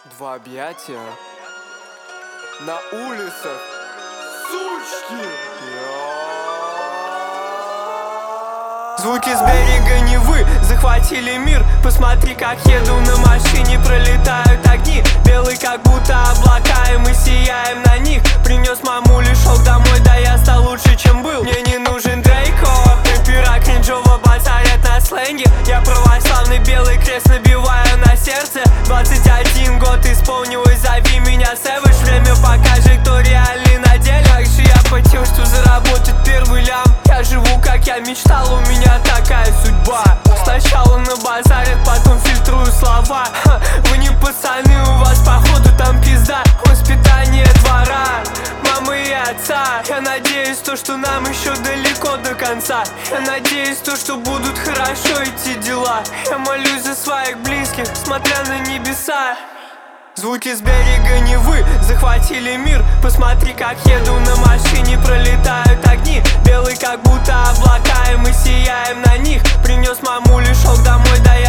Два объятия на улицах, сучки. Звуки с берега Невы захватили мир. Посмотри, как еду на машине, пролетают огни. Белый, как будто облака, и мы сияем на них. Принес мамулю, шел домой, да я стал лучше, чем был. Мне не нужен Дрейко, рэпера кринжово базарят на сленге. Я православный белый крест набиваю на сердце. 21 год исполнилось, зови меня Сэвэдж. Время покажет, кто реальный на деле. Как же я потел, что заработать первый лям. Я живу, как я мечтал, у меня такая судьба. Сначала на базарах, потом фильтрую слова. Вы не пацаны, у вас походу там пизда. Воспитание двора, мамы и отца. Я надеюсь, что нам еще далеко до конца. Я надеюсь, что будут хорошо идти дела. Я молюсь за своих близких, смотря на небеса. Звуки с берега Невы захватили мир. Посмотри, как еду на машине, пролетают огни. Белый, как будто облака, и мы сияем на них. Принес мамулю, шел домой, да я